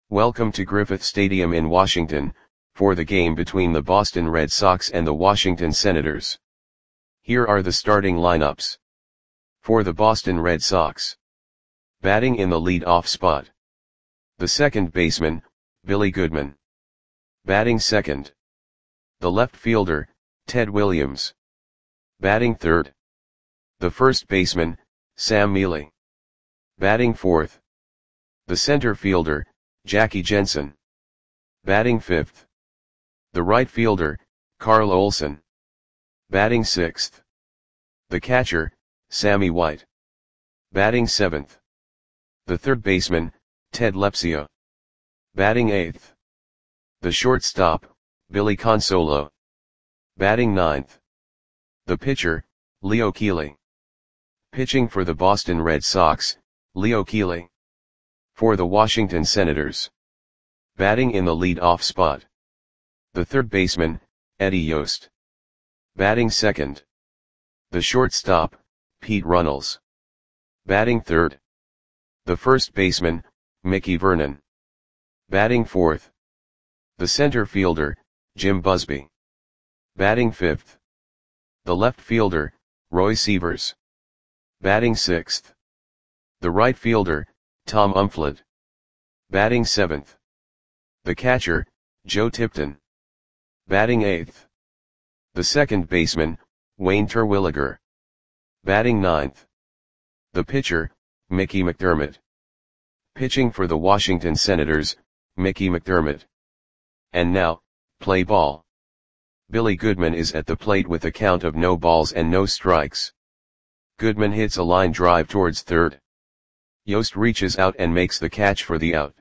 Welcome to Griffith Stadium in Washington, for the game between the Boston Red Sox and the Washington Senators. Here are the starting lineups. For the Boston Red Sox. Batting in the lead-off spot. The second baseman, Billy Goodman. Batting second. The left fielder, Ted Williams. Batting third. The first baseman, Sam Mele. Batting fourth. The center fielder, Jackie Jensen. Batting fifth. The right fielder, Carl Olson. Batting sixth. The catcher, Sammy White. Batting seventh. The third baseman, Ted Lepsio. Batting eighth. The shortstop, Billy Consolo. Batting ninth. The pitcher, Leo Keeley. Pitching for the Boston Red Sox, Leo Keeley. For the Washington Senators. Batting in the lead-off spot. The third baseman, Eddie Yost. Batting second. The shortstop, Pete Runnels. Batting third. The first baseman, Mickey Vernon. Batting fourth. The center fielder, Jim Busby. Batting fifth. The left fielder, Roy Sievers. Batting sixth. The right fielder, Tom Umflett. Batting seventh. The catcher, Joe Tipton. Batting eighth. The second baseman, Wayne Terwilliger. Batting ninth. The pitcher, Mickey McDermott. Pitching for the Washington Senators, Mickey McDermott. And now, play ball. Billy Goodman is at the plate with a count of no balls and no strikes. Goodman hits a line drive towards third. Yost reaches out and makes the catch for the out.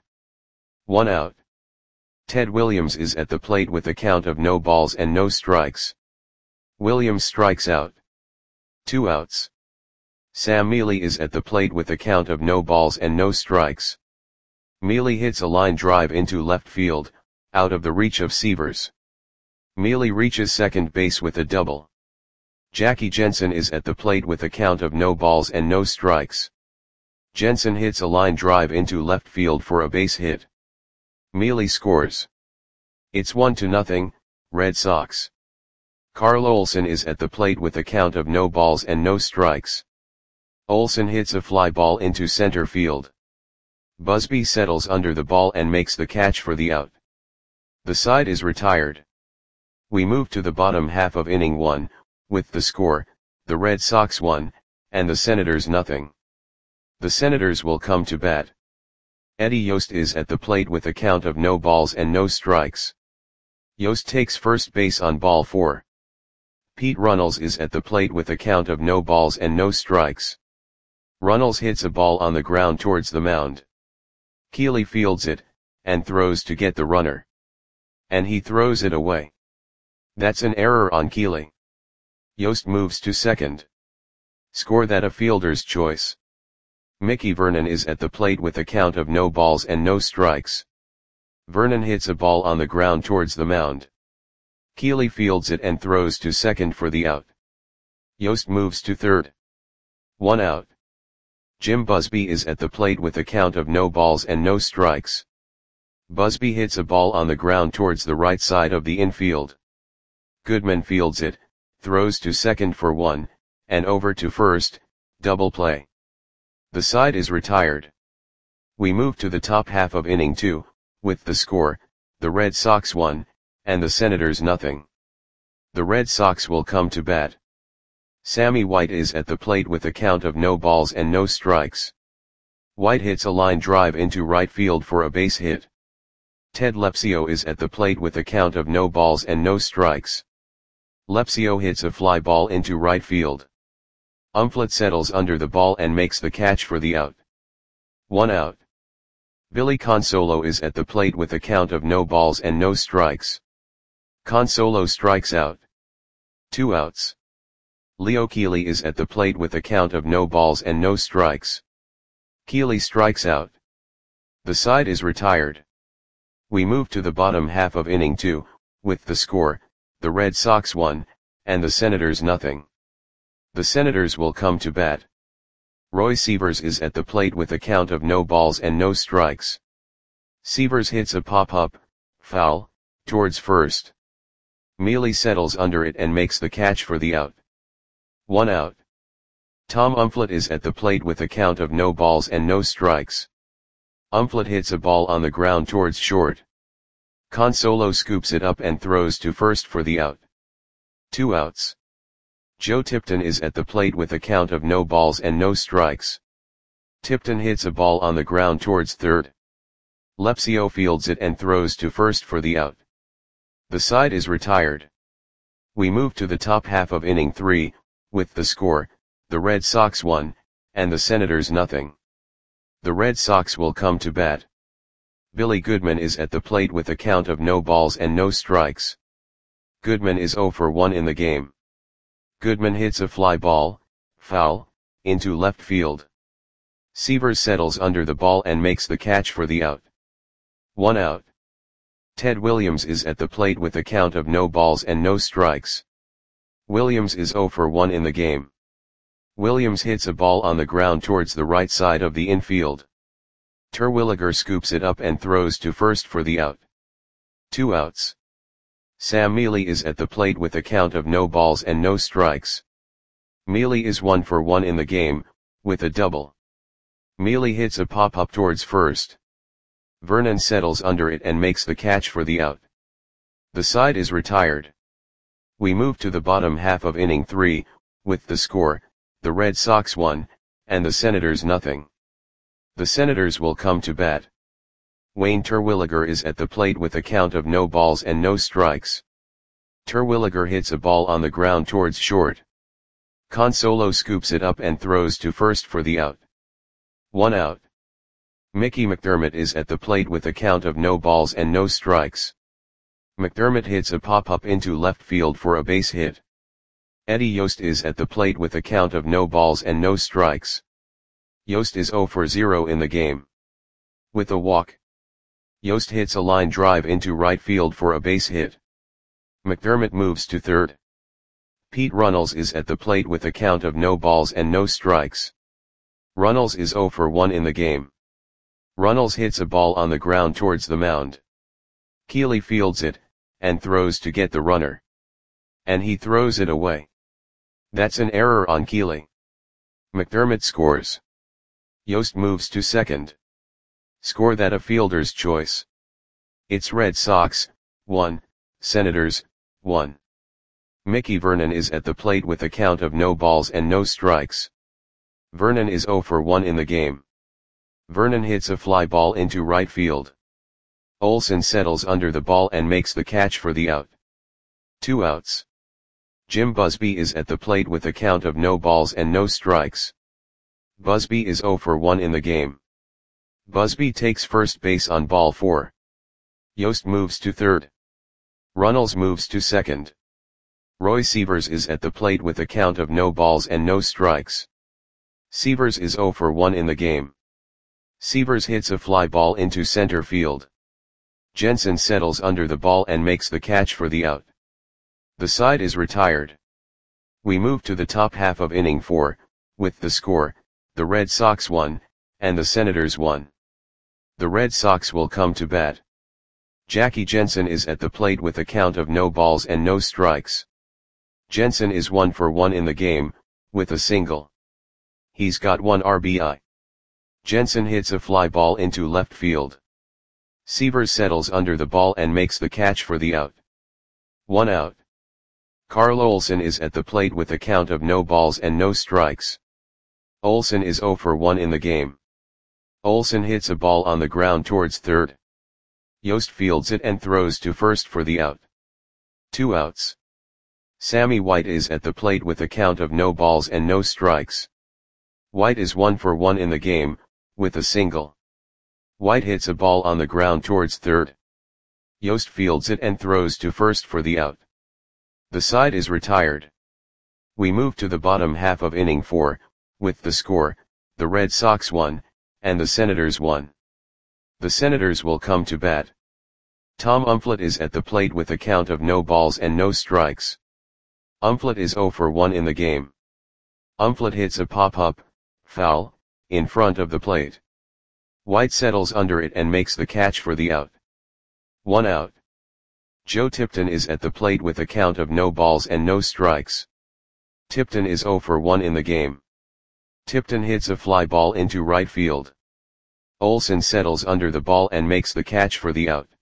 1 out. Ted Williams is at the plate with a count of no balls and no strikes. Williams strikes out. 2 outs. Sam Mele is at the plate with a count of no balls and no strikes. Mele hits a line drive into left field, out of the reach of Sievers. Mele reaches second base with a double. Jackie Jensen is at the plate with a count of no balls and no strikes. Jensen hits a line drive into left field for a base hit. Mele scores. It's 1-0, Red Sox. Carl Olson is at the plate with a count of no balls and no strikes. Olson hits a fly ball into center field. Busby settles under the ball and makes the catch for the out. The side is retired. We move to the bottom half of inning 1, with the score, the Red Sox 1, and the Senators 0. The Senators will come to bat. Eddie Yost is at the plate with a count of no balls and no strikes. Yost takes first base on ball 4. Pete Runnels is at the plate with a count of no balls and no strikes. Runnels hits a ball on the ground towards the mound. Keeley fields it, and throws to get the runner. And he throws it away. That's an error on Keeley. Yost moves to second. Score that a fielder's choice. Mickey Vernon is at the plate with a count of no balls and no strikes. Vernon hits a ball on the ground towards the mound. Keeley fields it and throws to second for the out. Yost moves to third. 1 out. Jim Busby is at the plate with a count of no balls and no strikes. Busby hits a ball on the ground towards the right side of the infield. Goodman fields it, throws to second for 1, and over to first, double play. The side is retired. We move to the top half of inning 2, with the score, the Red Sox 1, and the Senators 0. The Red Sox will come to bat. Sammy White is at the plate with a count of no balls and no strikes. White hits a line drive into right field for a base hit. Ted Lepsio is at the plate with a count of no balls and no strikes. Lepsio hits a fly ball into right field. Umflett settles under the ball and makes the catch for the out. 1 out. Billy Consolo is at the plate with a count of no balls and no strikes. Consolo strikes out. 2 outs. Leo Keeley is at the plate with a count of no balls and no strikes. Keeley strikes out. The side is retired. We move to the bottom half of inning 2, with the score, the Red Sox 1, and the Senators 0. The Senators will come to bat. Roy Sievers is at the plate with a count of no balls and no strikes. Sievers hits a pop-up, foul, towards first. Mealy settles under it and makes the catch for the out. 1 out. Tom Umflett is at the plate with a count of no balls and no strikes. Umflett hits a ball on the ground towards short. Consolo scoops it up and throws to first for the out. 2 outs. Joe Tipton is at the plate with a count of no balls and no strikes. Tipton hits a ball on the ground towards third. Lepsio fields it and throws to first for the out. The side is retired. We move to the top half of inning 3, with the score, the Red Sox 1, and the Senators nothing. The Red Sox will come to bat. Billy Goodman is at the plate with a count of no balls and no strikes. Goodman is 0 for 1 in the game. Goodman hits a fly ball, foul, into left field. Sievers settles under the ball and makes the catch for the out. 1 out. Ted Williams is at the plate with a count of no balls and no strikes. Williams is 0 for 1 in the game. Williams hits a ball on the ground towards the right side of the infield. Terwilliger scoops it up and throws to first for the out. 2 outs. Sam Mealy is at the plate with a count of no balls and no strikes. Mealy is 1 for 1 in the game, with a double. Mealy hits a pop-up towards first. Vernon settles under it and makes the catch for the out. The side is retired. We move to the bottom half of inning 3, with the score, the Red Sox 1, and the Senators nothing. The Senators will come to bat. Wayne Terwilliger is at the plate with a count of no balls and no strikes. Terwilliger hits a ball on the ground towards short. Consolo scoops it up and throws to first for the out. 1 out. Mickey McDermott is at the plate with a count of no balls and no strikes. McDermott hits a pop-up into left field for a base hit. Eddie Yost is at the plate with a count of no balls and no strikes. Yost is 0 for 0 in the game. With a walk. Yost hits a line drive into right field for a base hit. McDermott moves to third. Pete Runnels is at the plate with a count of no balls and no strikes. Runnels is 0 for 1 in the game. Runnels hits a ball on the ground towards the mound. Keeley fields it, and throws to get the runner. And he throws it away. That's an error on Keeley. McDermott scores. Yost moves to second. Score that a fielder's choice. It's Red Sox, 1, Senators, 1. Mickey Vernon is at the plate with a count of no balls and no strikes. Vernon is 0 for 1 in the game. Vernon hits a fly ball into right field. Olson settles under the ball and makes the catch for the out. 2 outs. Jim Busby is at the plate with a count of no balls and no strikes. Busby is 0 for 1 in the game. Busby takes first base on ball 4. Yost moves to third. Runnels moves to second. Roy Sievers is at the plate with a count of no balls and no strikes. Sievers is 0 for 1 in the game. Sievers hits a fly ball into center field. Jensen settles under the ball and makes the catch for the out. The side is retired. We move to the top half of inning 4, with the score, the Red Sox 1, and the Senators 1. The Red Sox will come to bat. Jackie Jensen is at the plate with a count of no balls and no strikes. Jensen is 1 for 1 in the game, with a single. He's got 1 RBI. Jensen hits a fly ball into left field. Sievers settles under the ball and makes the catch for the out. 1 out. Carl Olson is at the plate with a count of no balls and no strikes. Olson is 0 for 1 in the game. Olson hits a ball on the ground towards third. Yost fields it and throws to first for the out. 2 outs. Sammy White is at the plate with a count of no balls and no strikes. White is 1 for 1 in the game, with a single. White hits a ball on the ground towards third. Yost fields it and throws to first for the out. The side is retired. We move to the bottom half of inning 4, with the score, the Red Sox 1, and the Senators 1. The Senators will come to bat. Tom Umflett is at the plate with a count of no balls and no strikes. Umflett is 0 for 1 in the game. Umflett hits a pop-up, foul, in front of the plate. White settles under it and makes the catch for the out. 1 out. Joe Tipton is at the plate with a count of no balls and no strikes. Tipton is 0 for 1 in the game. Tipton hits a fly ball into right field. Olson settles under the ball and makes the catch for the out.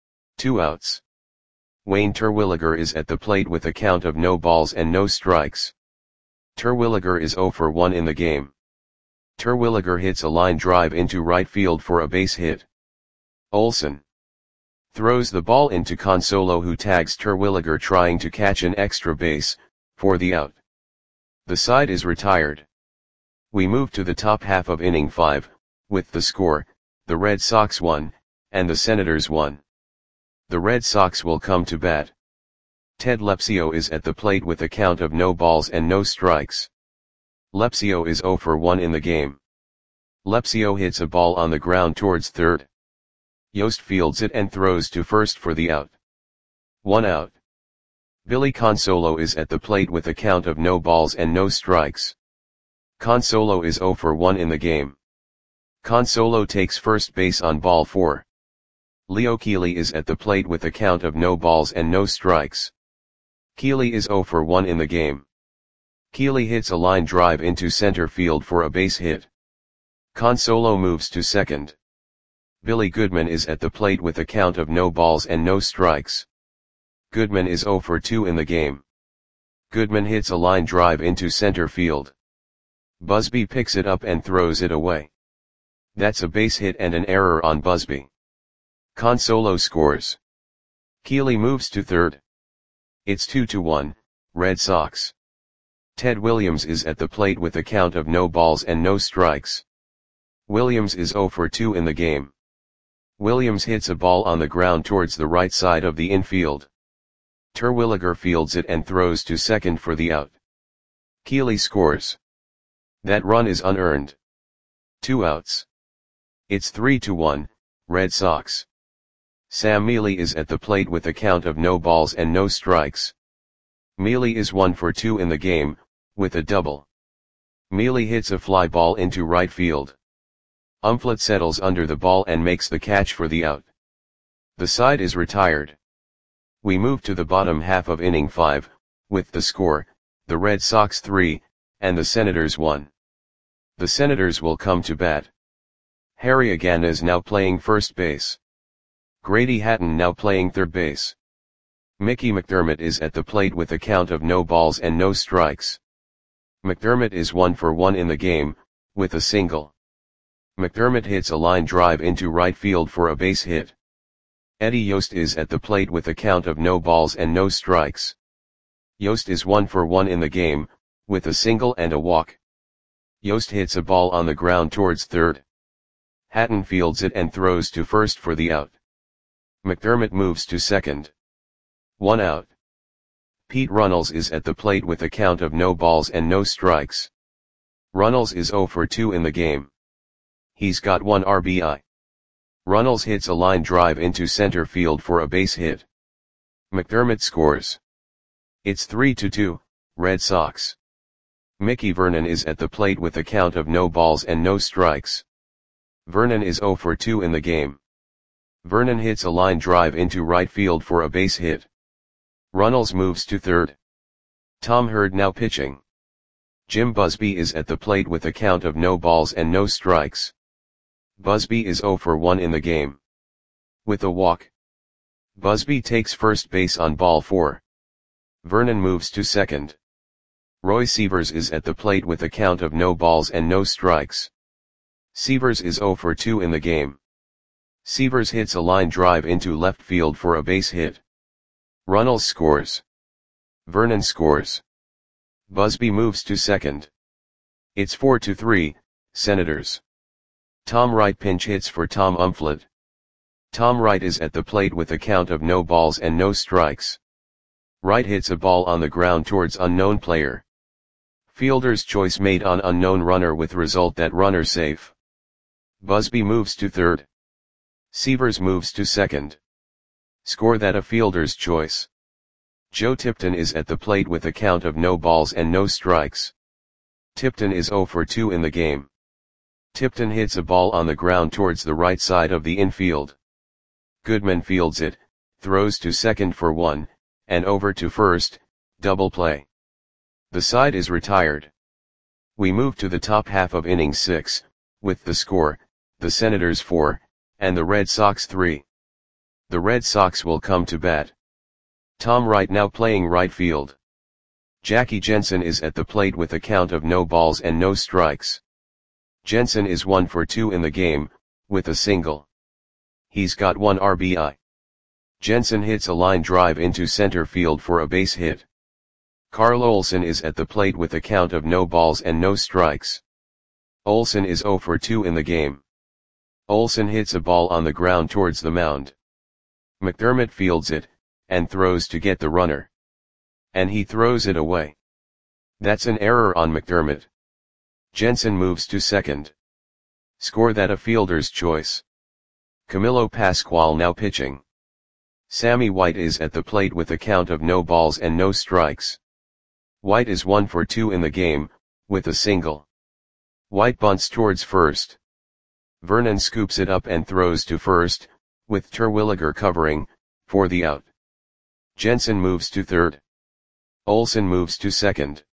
2 outs. Wayne Terwilliger is at the plate with a count of no balls and no strikes. Terwilliger is 0 for 1 in the game. Terwilliger hits a line drive into right field for a base hit. Olson throws the ball into Consolo, who tags Terwilliger trying to catch an extra base, for the out. The side is retired. We move to the top half of inning 5, with the score, the Red Sox 1, and the Senators 1. The Red Sox will come to bat. Ted Lepsio is at the plate with a count of no balls and no strikes. Lepsio is 0 for 1 in the game. Lepsio hits a ball on the ground towards third. Yost fields it and throws to first for the out. 1 out. Billy Consolo is at the plate with a count of no balls and no strikes. Consolo is 0 for 1 in the game. Consolo takes first base on ball 4. Leo Keeley is at the plate with a count of no balls and no strikes. Keeley is 0 for 1 in the game. Keeley hits a line drive into center field for a base hit. Consolo moves to second. Billy Goodman is at the plate with a count of no balls and no strikes. Goodman is 0 for 2 in the game. Goodman hits a line drive into center field. Busby picks it up and throws it away. That's a base hit and an error on Busby. Consolo scores. Keeley moves to third. It's 2-1, Red Sox. Ted Williams is at the plate with a count of no balls and no strikes. Williams is 0 for 2 in the game. Williams hits a ball on the ground towards the right side of the infield. Terwilliger fields it and throws to second for the out. Keeley scores. That run is unearned. 2 outs. It's 3-1, Red Sox. Sam Mealy is at the plate with a count of no balls and no strikes. Mealy is 1 for 2 in the game, with a double. Mealy hits a fly ball into right field. Umflett settles under the ball and makes the catch for the out. The side is retired. We move to the bottom half of inning 5, with the score, the Red Sox 3, and the Senators 1. The Senators will come to bat. Harry Agana is now playing first base. Grady Hatton now playing third base. Mickey McDermott is at the plate with a count of no balls and no strikes. McDermott is 1 for 1 in the game, with a single. McDermott hits a line drive into right field for a base hit. Eddie Yost is at the plate with a count of no balls and no strikes. Yost is 1 for 1 in the game, with a single and a walk. Yost hits a ball on the ground towards third. Hatton fields it and throws to first for the out. McDermott moves to second. 1 out. Pete Runnels is at the plate with a count of no balls and no strikes. Runnels is 0 for 2 in the game. He's got 1 RBI. Runnels hits a line drive into center field for a base hit. McDermott scores. It's 3-2, Red Sox. Mickey Vernon is at the plate with a count of no balls and no strikes. Vernon is 0 for 2 in the game. Vernon hits a line drive into right field for a base hit. Runnels moves to third. Tom Hurd now pitching. Jim Busby is at the plate with a count of no balls and no strikes. Busby is 0 for 1 in the game. With a walk. Busby takes first base on ball 4. Vernon moves to second. Roy Sievers is at the plate with a count of no balls and no strikes. Sievers is 0 for 2 in the game. Sievers hits a line drive into left field for a base hit. Runnels scores. Vernon scores. Busby moves to second. It's 4-3, Senators. Tom Wright pinch hits for Tom Umflett. Tom Wright is at the plate with a count of no balls and no strikes. Wright hits a ball on the ground towards unknown player. Fielder's choice made on unknown runner with result that runner safe. Busby moves to third. Sievers moves to second. Score that a fielder's choice. Joe Tipton is at the plate with a count of no balls and no strikes. Tipton is 0 for 2 in the game. Tipton hits a ball on the ground towards the right side of the infield. Goodman fields it, throws to second for one, and over to first, double play. The side is retired. We move to the top half of inning 6, with the score, the Senators 4, and the Red Sox 3. The Red Sox will come to bat. Tom Wright now playing right field. Jackie Jensen is at the plate with a count of no balls and no strikes. Jensen is 1 for 2 in the game, with a single. He's got 1 RBI. Jensen hits a line drive into center field for a base hit. Carl Olson is at the plate with a count of no balls and no strikes. Olson is 0 for 2 in the game. Olson hits a ball on the ground towards the mound. McDermott fields it, and throws to get the runner. And he throws it away. That's an error on McDermott. Jensen moves to second. Score that a fielder's choice. Camilo Pascual now pitching. Sammy White is at the plate with a count of no balls and no strikes. White is 1 for 2 in the game, with a single. White bunts towards first. Vernon scoops it up and throws to first, with Terwilliger covering, for the out. Jensen moves to third. Olson moves to second.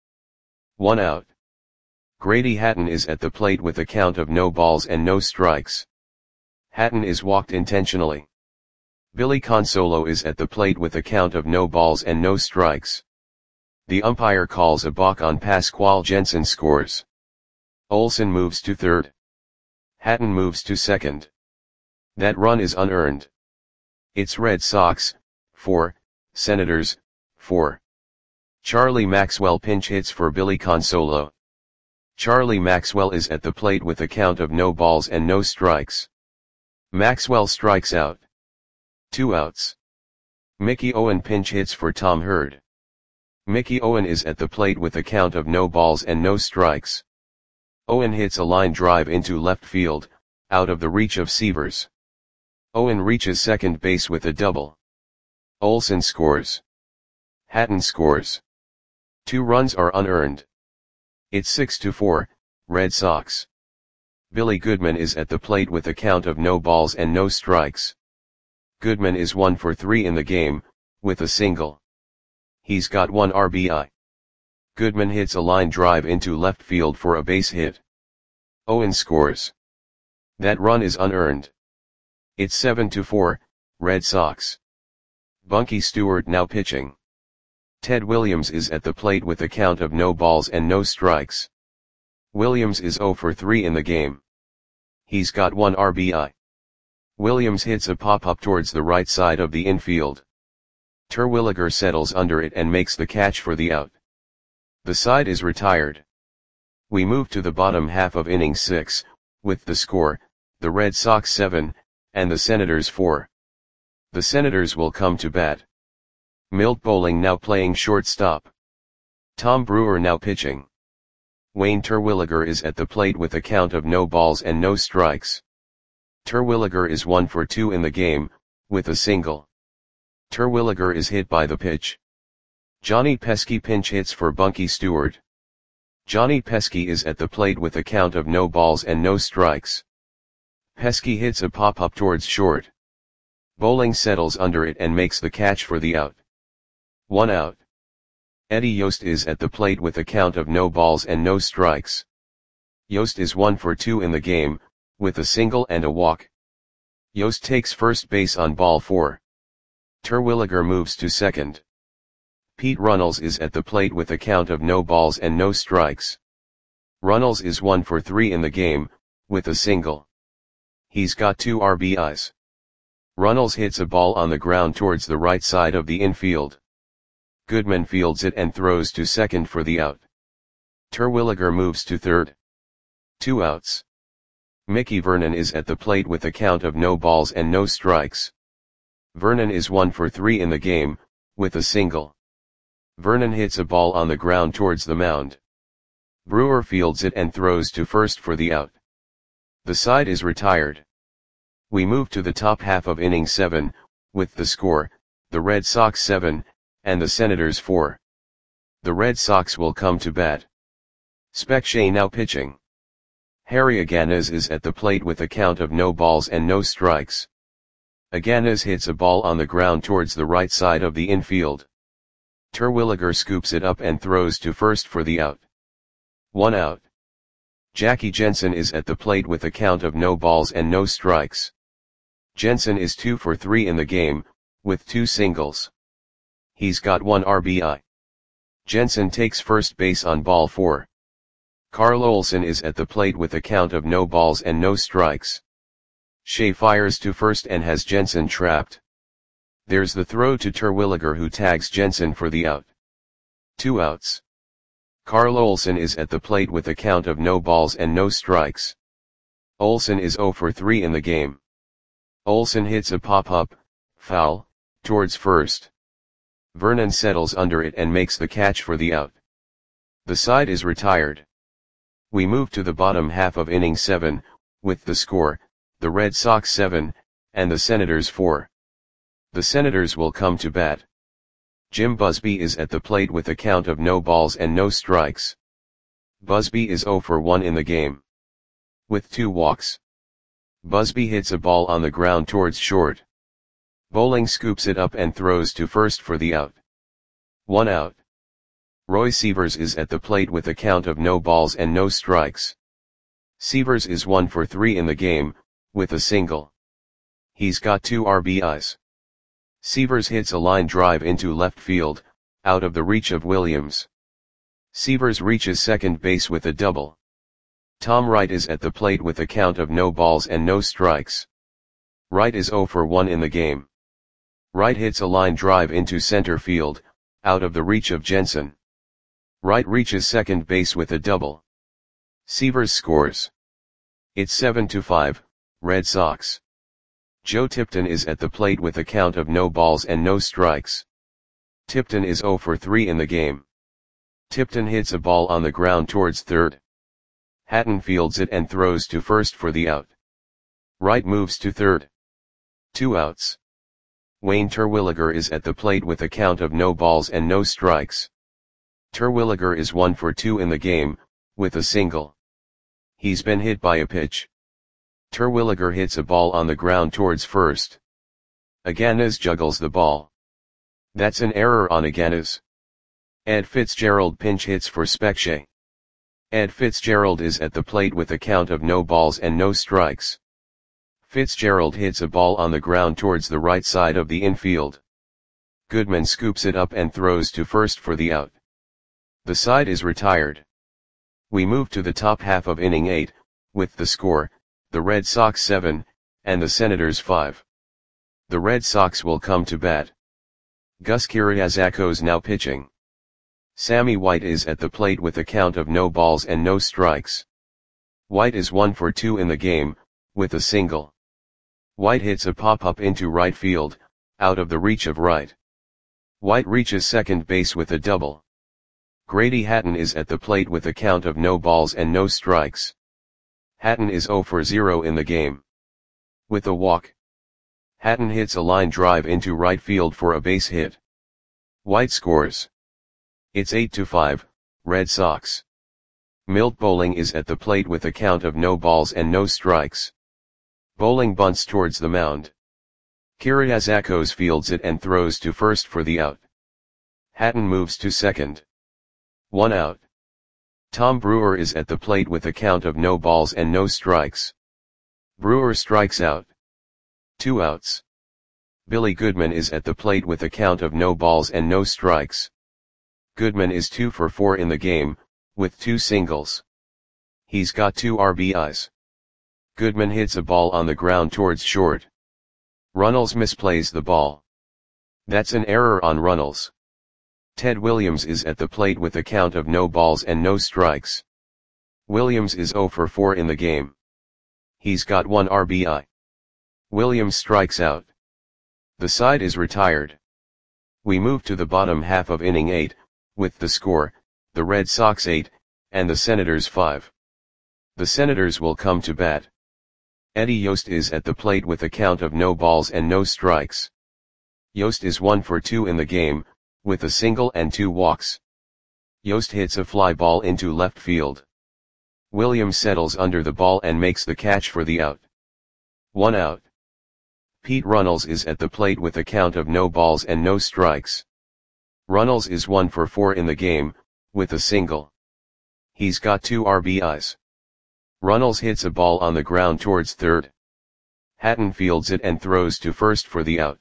1 out. Grady Hatton is at the plate with a count of no balls and no strikes. Hatton is walked intentionally. Billy Consolo is at the plate with a count of no balls and no strikes. The umpire calls a balk on Pascual. Jensen scores. Olson moves to third. Hatton moves to second. That run is unearned. It's Red Sox, 4, Senators, 4. Charlie Maxwell pinch hits for Billy Consolo. Charlie Maxwell is at the plate with a count of no balls and no strikes. Maxwell strikes out. 2 outs. Mickey Owen pinch hits for Tom Hurd. Mickey Owen is at the plate with a count of no balls and no strikes. Owen hits a line drive into left field, out of the reach of Sievers. Owen reaches second base with a double. Olson scores. Hatton scores. 2 runs are unearned. It's 6-4, Red Sox. Billy Goodman is at the plate with a count of no balls and no strikes. Goodman is 1 for 3 in the game, with a single. He's got 1 RBI. Goodman hits a line drive into left field for a base hit. Owen scores. That run is unearned. It's 7-4, Red Sox. Bunky Stewart now pitching. Ted Williams is at the plate with a count of no balls and no strikes. Williams is 0 for 3 in the game. He's got 1 RBI. Williams hits a pop-up towards the right side of the infield. Terwilliger settles under it and makes the catch for the out. The side is retired. We move to the bottom half of inning 6, with the score, the Red Sox 7, and the Senators 4. The Senators will come to bat. Milt Bowling now playing shortstop. Tom Brewer now pitching. Wayne Terwilliger is at the plate with a count of no balls and no strikes. Terwilliger is 1 for 2 in the game, with a single. Terwilliger is hit by the pitch. Johnny Pesky pinch hits for Bunky Stewart. Johnny Pesky is at the plate with a count of no balls and no strikes. Pesky hits a pop-up towards short. Bowling settles under it and makes the catch for the out. 1 out. Eddie Yost is at the plate with a count of no balls and no strikes. Yost is 1 for 2 in the game, with a single and a walk. Yost takes first base on ball 4. Terwilliger moves to second. Pete Runnels is at the plate with a count of no balls and no strikes. Runnels is 1 for 3 in the game, with a single. He's got 2 RBIs. Runnels hits a ball on the ground towards the right side of the infield. Goodman fields it and throws to second for the out. Terwilliger moves to third. 2 outs. Mickey Vernon is at the plate with a count of no balls and no strikes. Vernon is 1 for 3 in the game, with a single. Vernon hits a ball on the ground towards the mound. Brewer fields it and throws to first for the out. The side is retired. We move to the top half of inning 7, with the score, the Red Sox 7, and the Senators 4. The Red Sox will come to bat. Spec Shea now pitching. Harry Aganes is at the plate with a count of no balls and no strikes. Aganes hits a ball on the ground towards the right side of the infield. Terwilliger scoops it up and throws to first for the out. 1 out. Jackie Jensen is at the plate with a count of no balls and no strikes. Jensen is 2 for 3 in the game, with 2 singles. He's got 1 RBI. Jensen takes first base on ball 4. Carl Olsen is at the plate with a count of no balls and no strikes. Shea fires to first and has Jensen trapped. There's the throw to Terwilliger, who tags Jensen for the out. 2 outs. Carl Olsen is at the plate with a count of no balls and no strikes. Olsen is 0 for 3 in the game. Olsen hits a pop-up, foul, towards first. Vernon settles under it and makes the catch for the out. The side is retired. We move to the bottom half of inning 7, with the score, the Red Sox 7, and the Senators 4. The Senators will come to bat. Jim Busby is at the plate with a count of no balls and no strikes. Busby is 0 for 1 in the game. With 2 walks. Busby hits a ball on the ground towards short. Bowling scoops it up and throws to first for the out. 1 out. Roy Sievers is at the plate with a count of no balls and no strikes. Sievers is 1 for 3 in the game, with a single. He's got 2 RBIs. Sievers hits a line drive into left field, out of the reach of Williams. Sievers reaches second base with a double. Tom Wright is at the plate with a count of no balls and no strikes. Wright is 0 for 1 in the game. Wright hits a line drive into center field, out of the reach of Jensen. Wright reaches second base with a double. Sievers scores. It's 7-5, Red Sox. Joe Tipton is at the plate with a count of no balls and no strikes. Tipton is 0 for 3 in the game. Tipton hits a ball on the ground towards third. Hatton fields it and throws to first for the out. Wright moves to third. 2 outs. Wayne Terwilliger is at the plate with a count of no balls and no strikes. Terwilliger is 1 for 2 in the game, with a single. He's been hit by a pitch. Terwilliger hits a ball on the ground towards first. Aganes juggles the ball. That's an error on Aganes. Ed Fitzgerald pinch hits for Specchia. Ed Fitzgerald is at the plate with a count of no balls and no strikes. Fitzgerald hits a ball on the ground towards the right side of the infield. Goodman scoops it up and throws to first for the out. The side is retired. We move to the top half of inning 8, with the score, the Red Sox 7, and the Senators 5. The Red Sox will come to bat. Gus Kyriazakos now pitching. Sammy White is at the plate with a count of no balls and no strikes. White is 1 for 2 in the game, with a single. White hits a pop-up into right field, out of the reach of Wright. White reaches second base with a double. Grady Hatton is at the plate with a count of no balls and no strikes. Hatton is 0 for 0 in the game. With a walk. Hatton hits a line drive into right field for a base hit. White scores. It's 8-5, Red Sox. Milt Bowling is at the plate with a count of no balls and no strikes. Bowling bunts towards the mound. Kyriazakos fields it and throws to first for the out. Hatton moves to second. 1 out. Tom Brewer is at the plate with a count of no balls and no strikes. Brewer strikes out. 2 outs. Billy Goodman is at the plate with a count of no balls and no strikes. Goodman is 2 for 4 in the game, with 2 singles. He's got 2 RBIs. Goodman hits a ball on the ground towards short. Runnels misplays the ball. That's an error on Runnels. Ted Williams is at the plate with a count of no balls and no strikes. Williams is 0 for 4 in the game. He's got 1 RBI. Williams strikes out. The side is retired. We move to the bottom half of inning 8, with the score, the Red Sox 8, and the Senators 5. The Senators will come to bat. Eddie Yost is at the plate with a count of no balls and no strikes. Yost is 1 for 2 in the game, with a single and 2 walks. Yost hits a fly ball into left field. Williams settles under the ball and makes the catch for the out. 1 out. Pete Runnels is at the plate with a count of no balls and no strikes. Runnels is 1 for 4 in the game, with a single. He's got 2 RBIs. Runnels hits a ball on the ground towards third. Hatton fields it and throws to first for the out.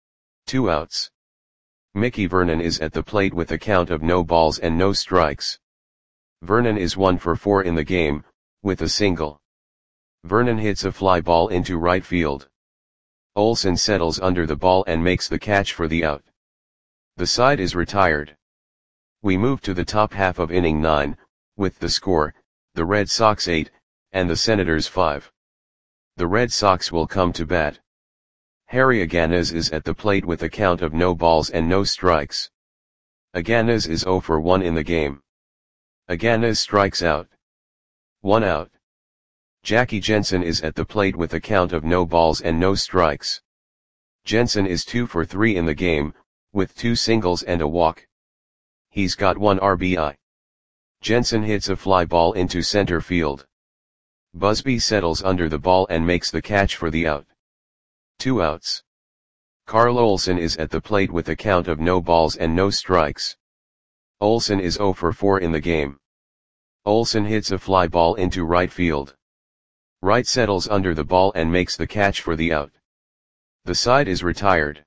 2 outs. Mickey Vernon is at the plate with a count of no balls and no strikes. Vernon is 1 for 4 in the game, with a single. Vernon hits a fly ball into right field. Olson settles under the ball and makes the catch for the out. The side is retired. We move to the top half of inning 9, with the score, the Red Sox 8, and the Senators 5. The Red Sox will come to bat. Harry Aganez is at the plate with a count of no balls and no strikes. Aganez is 0 for 1 in the game. Aganez strikes out. 1 out. Jackie Jensen is at the plate with a count of no balls and no strikes. Jensen is 2 for 3 in the game, with 2 singles and a walk. He's got 1 RBI. Jensen hits a fly ball into center field. Busby settles under the ball and makes the catch for the out. 2 outs. Carl Olson is at the plate with a count of no balls and no strikes. Olson is 0 for 4 in the game. Olson hits a fly ball into right field. Wright settles under the ball and makes the catch for the out. The side is retired.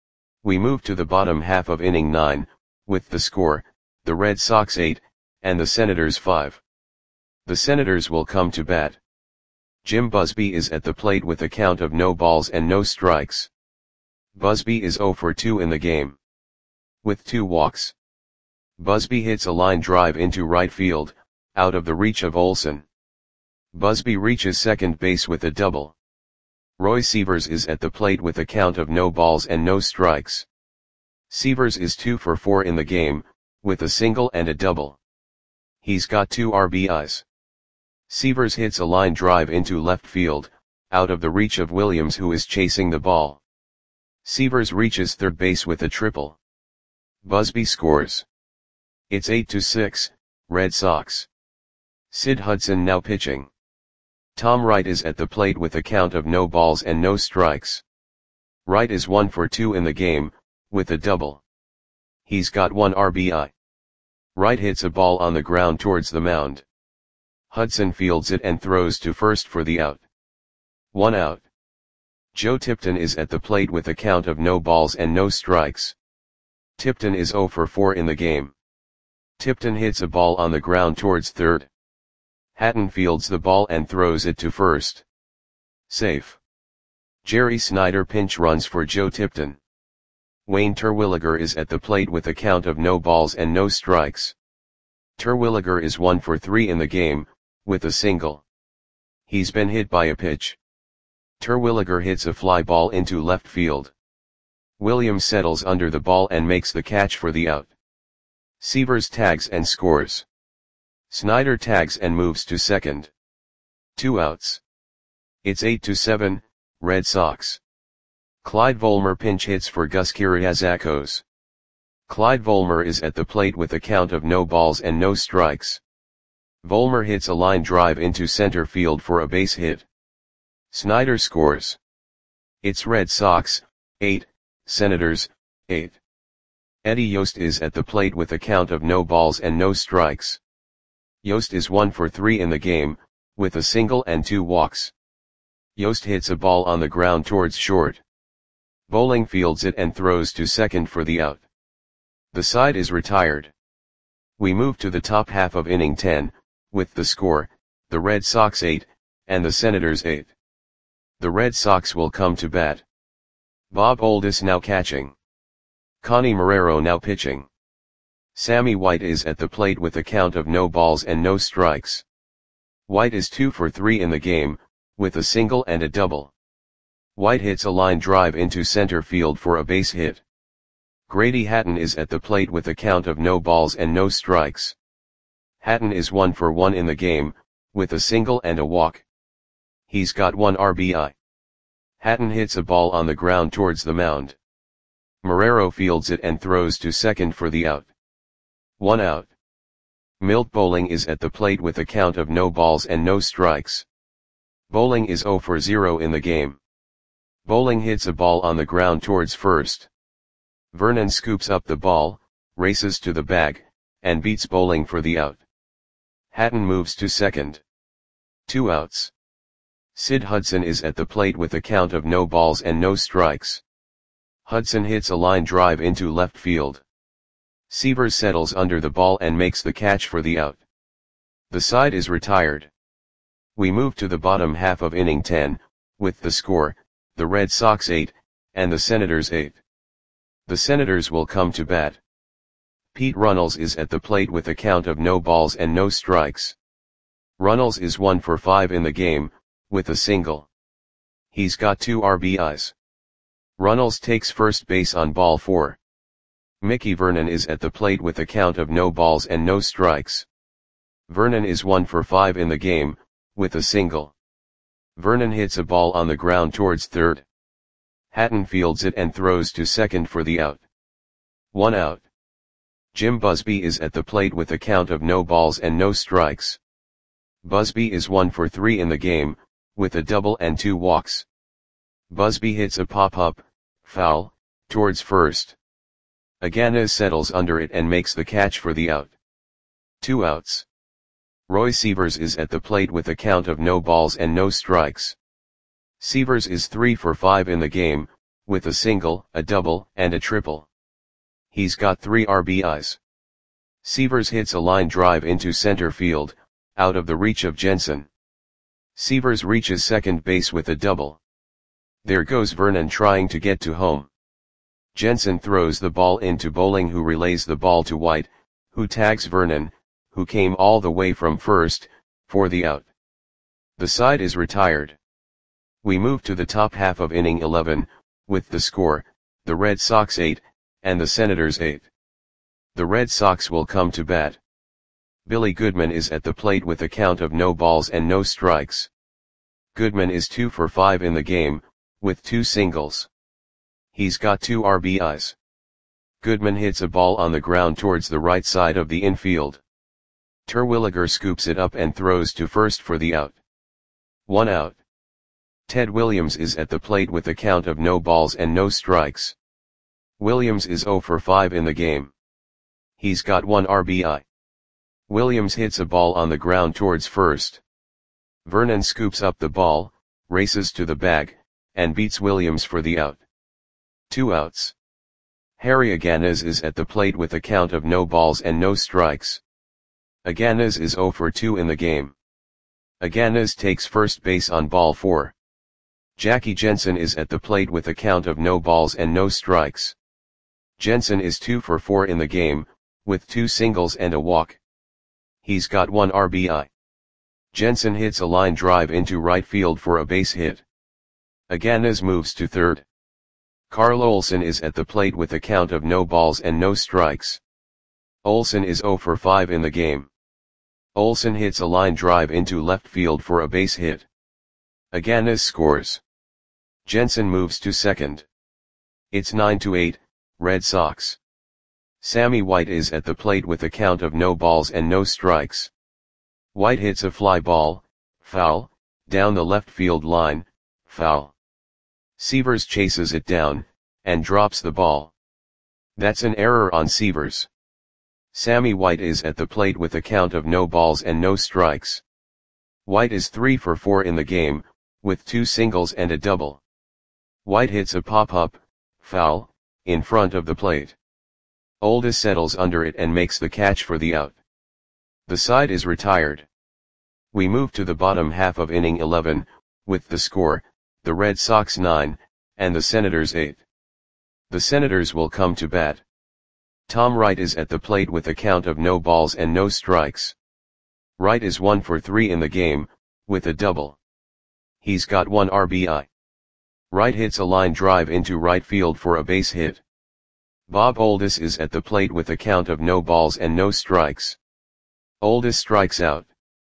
We move to the bottom half of inning 9, with the score, the Red Sox 8, and the Senators 5. The Senators will come to bat. Jim Busby is at the plate with a count of no balls and no strikes. Busby is 0 for 2 in the game, with 2 walks. Busby hits a line drive into right field, out of the reach of Olson. Busby reaches second base with a double. Roy Sievers is at the plate with a count of no balls and no strikes. Sievers is 2 for 4 in the game, with a single and a double. He's got 2 RBIs. Sievers hits a line drive into left field, out of the reach of Williams, who is chasing the ball. Sievers reaches third base with a triple. Busby scores. It's 8-6, Red Sox. Sid Hudson now pitching. Tom Wright is at the plate with a count of no balls and no strikes. Wright is 1 for 2 in the game, with a double. He's got 1 RBI. Wright hits a ball on the ground towards the mound. Hudson fields it and throws to first for the out. 1 out. Joe Tipton is at the plate with a count of no balls and no strikes. Tipton is 0 for 4 in the game. Tipton hits a ball on the ground towards third. Hatton fields the ball and throws it to first. Safe. Jerry Snyder pinch runs for Joe Tipton. Wayne Terwilliger is at the plate with a count of no balls and no strikes. Terwilliger is 1 for 3 in the game, with a single. He's been hit by a pitch. Terwilliger hits a fly ball into left field. Williams settles under the ball and makes the catch for the out. Sievers tags and scores. Snyder tags and moves to second. 2 outs. It's 8-7, Red Sox. Clyde Volmer pinch hits for Gus Kyriazakos. Clyde Volmer is at the plate with a count of no balls and no strikes. Volmer hits a line drive into center field for a base hit. Snyder scores. It's Red Sox, 8, Senators, 8. Eddie Yost is at the plate with a count of no balls and no strikes. Yost is 1 for 3 in the game, with a single and 2 walks. Yost hits a ball on the ground towards short. Bowling fields it and throws to second for the out. The side is retired. We move to the top half of inning 10, with the score, the Red Sox 8, and the Senators 8. The Red Sox will come to bat. Bob Oldis now catching. Connie Marrero now pitching. Sammy White is at the plate with a count of no balls and no strikes. White is 2 for 3 in the game, with a single and a double. White hits a line drive into center field for a base hit. Grady Hatton is at the plate with a count of no balls and no strikes. Hatton is 1 for 1 in the game, with a single and a walk. He's got 1 RBI. Hatton hits a ball on the ground towards the mound. Marrero fields it and throws to second for the out. 1 out. Milt Bowling is at the plate with a count of no balls and no strikes. Bowling is 0 for 0 in the game. Bowling hits a ball on the ground towards first. Vernon scoops up the ball, races to the bag, and beats Bowling for the out. Hatton moves to second. 2 outs. Sid Hudson is at the plate with a count of no balls and no strikes. Hudson hits a line drive into left field. Seavers settles under the ball and makes the catch for the out. The side is retired. We move to the bottom half of inning 10, with the score, the Red Sox 8, and the Senators 8. The Senators will come to bat. Pete Runnels is at the plate with a count of no balls and no strikes. Runnels is 1 for 5 in the game, with a single. He's got 2 RBIs. Runnels takes first base on ball 4. Mickey Vernon is at the plate with a count of no balls and no strikes. Vernon is 1 for 5 in the game, with a single. Vernon hits a ball on the ground towards third. Hatton fields it and throws to second for the out. 1 out. Jim Busby is at the plate with a count of no balls and no strikes. Busby is 1 for 3 in the game, with a double and 2 walks. Busby hits a pop-up, foul, towards first. Aganes settles under it and makes the catch for the out. 2 outs. Roy Seavers is at the plate with a count of no balls and no strikes. Seavers is 3 for 5 in the game, with a single, a double, and a triple. He's got 3 RBIs. Seavers hits a line drive into center field, out of the reach of Jensen. Seavers reaches second base with a double. There goes Vernon trying to get to home. Jensen throws the ball into Bowling, who relays the ball to White, who tags Vernon, who came all the way from first, for the out. The side is retired. We move to the top half of inning 11, with the score, the Red Sox 8, and the Senators 8. The Red Sox will come to bat. Billy Goodman is at the plate with a count of no balls and no strikes. Goodman is 2 for 5 in the game, with 2 singles. He's got 2 RBIs. Goodman hits a ball on the ground towards the right side of the infield. Terwilliger scoops it up and throws to first for the out. 1 out. Ted Williams is at the plate with a count of no balls and no strikes. Williams is 0 for 5 in the game. He's got 1 RBI. Williams hits a ball on the ground towards first. Vernon scoops up the ball, races to the bag, and beats Williams for the out. 2 outs. Harry Aganes is at the plate with a count of no balls and no strikes. Aganes is 0 for 2 in the game. Aganes takes first base on ball 4. Jackie Jensen is at the plate with a count of no balls and no strikes. Jensen is 2 for 4 in the game, with 2 singles and a walk. He's got 1 RBI. Jensen hits a line drive into right field for a base hit. Aganes moves to third. Carl Olson is at the plate with a count of no balls and no strikes. Olson is 0 for 5 in the game. Olson hits a line drive into left field for a base hit. Aganes scores. Jensen moves to second. It's 9-8, Red Sox. Sammy White is at the plate with a count of no balls and no strikes. White hits a fly ball, foul, down the left field line, foul. Seavers chases it down, and drops the ball. That's an error on Seavers. Sammy White is at the plate with a count of no balls and no strikes. White is 3 for 4 in the game, with 2 singles and a double. White hits a pop-up, foul, in front of the plate. Oldis settles under it and makes the catch for the out. The side is retired. We move to the bottom half of inning 11, with the score, the Red Sox 9, and the Senators 8. The Senators will come to bat. Tom Wright is at the plate with a count of no balls and no strikes. Wright is 1 for 3 in the game, with a double. He's got 1 RBI. Wright hits a line drive into right field for a base hit. Bob Oldis is at the plate with a count of no balls and no strikes. Oldis strikes out.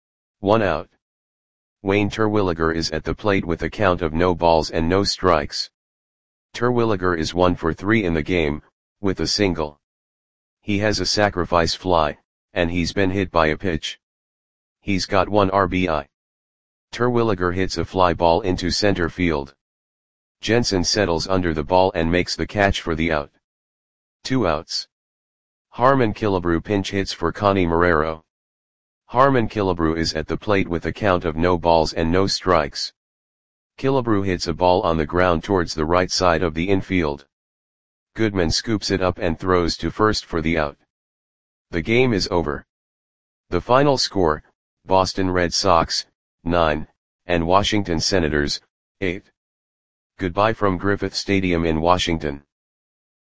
1 out. Wayne Terwilliger is at the plate with a count of no balls and no strikes. Terwilliger is 1 for 3 in the game, with a single. He has a sacrifice fly, and he's been hit by a pitch. He's got 1 RBI. Terwilliger hits a fly ball into center field. Jensen settles under the ball and makes the catch for the out. 2 outs. Harmon Killebrew pinch hits for Connie Marrero. Harmon Killebrew is at the plate with a count of no balls and no strikes. Killebrew hits a ball on the ground towards the right side of the infield. Goodman scoops it up and throws to first for the out. The game is over. The final score, Boston Red Sox, 9, and Washington Senators, 8. Goodbye from Griffith Stadium in Washington.